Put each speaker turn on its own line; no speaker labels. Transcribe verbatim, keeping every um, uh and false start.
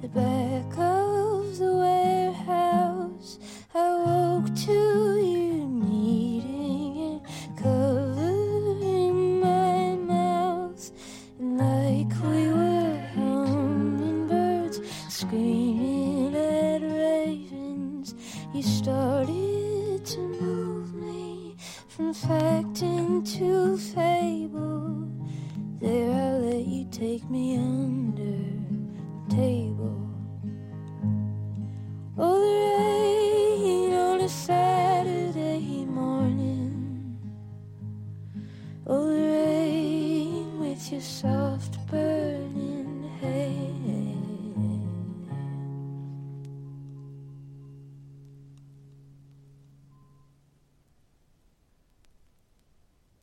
the back of the warehouse. I woke to you kneading and covering my mouth, and like we were hummingbirds screaming at ravens, you started to move me from fact into fable. There I let you take me under the table.